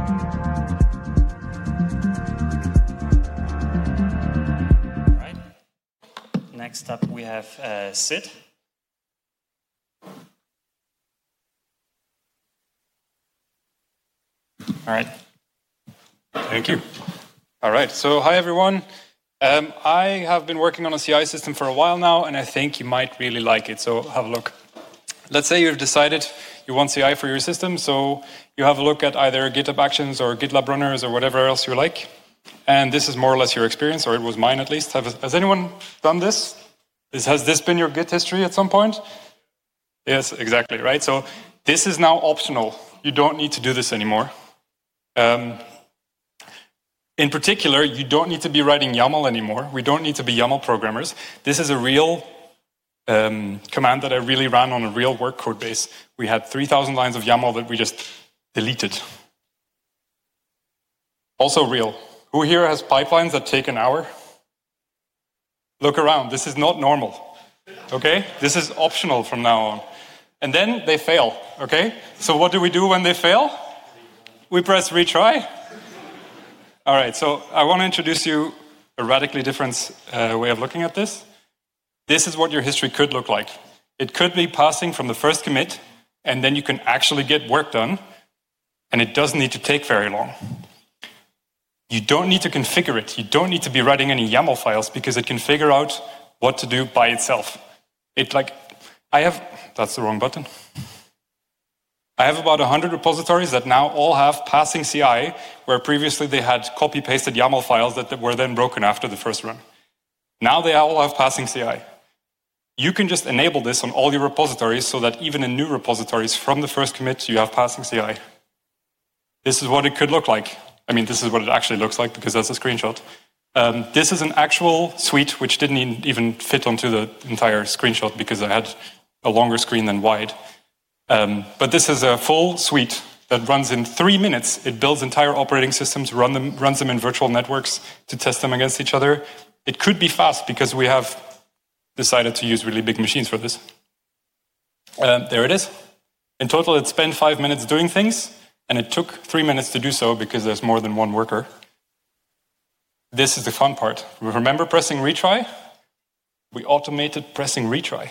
All right. Next up, we have Sid. All right. Thank you. All right. So, hi, everyone. I have been working on a CI system for a while now, and I think you might really like it. So, have a look. Let's say you've decided you want CI for your system. So, you have a look at either GitHub Actions or GitLab Runners or whatever else you like. And this is more or less your experience, or it was mine at least. Has anyone done this? Has this been your Git history at some point? Yes, exactly, right? So, this is now optional. You don't need to do this anymore. In particular, you don't need to be writing YAML anymore. We don't need to be YAML programmers. This is a real command that I really ran on a real work code base. We had 3,000 lines of YAML that we just deleted. Also real. Who here has pipelines that take an hour? Look around. This is not normal. Okay? This is optional from now on. And then they fail. Okay? So what do we do when they fail? We press retry. All right, so I want to introduce you a radically different way of looking at this. This is what your history could look like. It could be passing from the first commit, and then you can actually get work done, and it doesn't need to take very long. You don't need to configure it. You don't need to be writing any YAML files because it can figure out what to do by itself. That's the wrong button. I have about 100 repositories that now all have passing CI, where previously they had copy-pasted YAML files that were then broken after the first run. Now they all have passing CI. You can just enable this on all your repositories so that even in new repositories from the first commit, you have passing CI. This is what it could look like. I mean, this is what it actually looks like because that's a screenshot. This is an actual suite which didn't even fit onto the entire screenshot because I had a longer screen than wide. But this is a full suite that runs in 3 minutes. It builds entire operating systems, runs them in virtual networks to test them against each other. It could be fast because we have decided to use really big machines for this. There it is. In total, it spent 5 minutes doing things, and it took 3 minutes to do so because there's more than one worker. This is the fun part. Remember pressing retry? We automated pressing retry.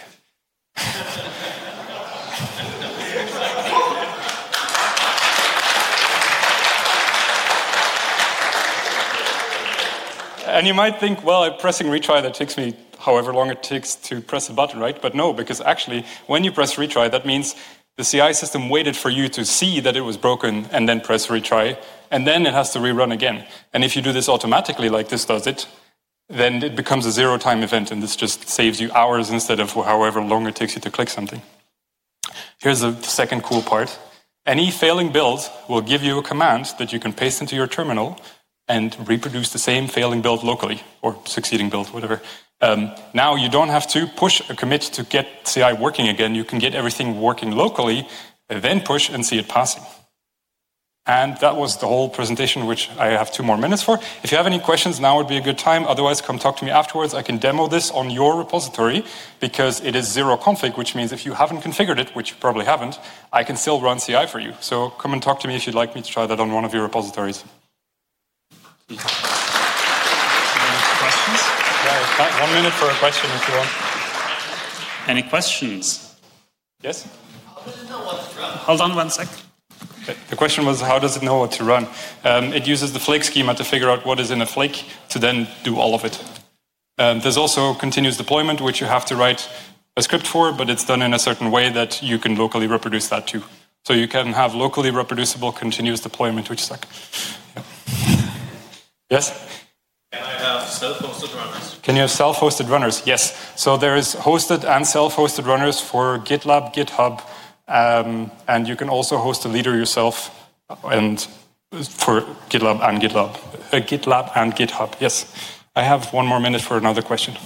And you might think, well, pressing retry, that takes me however long it takes to press a button, right? But no, because actually, when you press retry, that means the CI system waited for you to see that it was broken and then press retry, and then it has to rerun again. And if you do this automatically, like this does it, then it becomes a zero-time event, and this just saves you hours instead of however long it takes you to click something. Here's the second cool part. Any failing build will give you a command that you can paste into your terminal and reproduce the same failing build locally, or succeeding build, whatever. Now you don't have to push a commit to get CI working again. You can get everything working locally, and then push and see it passing. And that was the whole presentation, which I have 2 more minutes for. If you have any questions, now would be a good time. Otherwise, come talk to me afterwards. I can demo this on your repository because it is zero config, which means if you haven't configured it, which you probably haven't, I can still run CI for you. So come and talk to me if you'd like me to try that on one of your repositories. Any questions? Yeah, 1 minute for a question if you want. Any questions? Yes? How does it know what to run? Hold on 1 sec. The question was, how does it know what to run? It uses the flake schema to figure out what is in a flake to then do all of it. There's also continuous deployment, which you have to write a script for, but it's done in a certain way that you can locally reproduce that too. So you can have locally reproducible continuous deployment, which is like... Yeah. Yes? Can I have self-hosted runners? Can you have self-hosted runners? Yes. So there is hosted and self-hosted runners for GitLab, GitHub, and you can also host a leader yourself, and for GitLab and GitHub. Yes. I have 1 more minute for another question.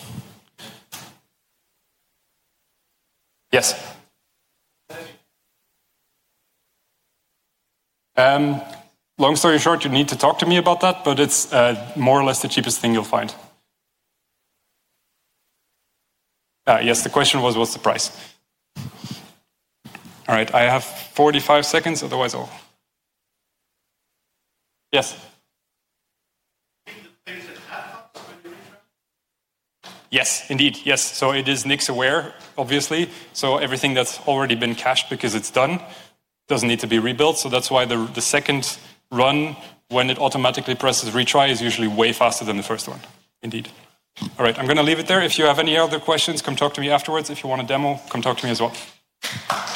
Yes. Long story short, you need to talk to me about that, but it's more or less the cheapest thing you'll find. Yes, the question was, what's the price? All right, I have 45 seconds, otherwise I'll... Yes? Yes, indeed, yes. So it is Nix aware, obviously. So everything that's already been cached because it's done doesn't need to be rebuilt. So that's why the second run, when it automatically presses retry, is usually way faster than the first one. Indeed. All right, I'm going to leave it there. If you have any other questions, come talk to me afterwards. If you want a demo, come talk to me as well.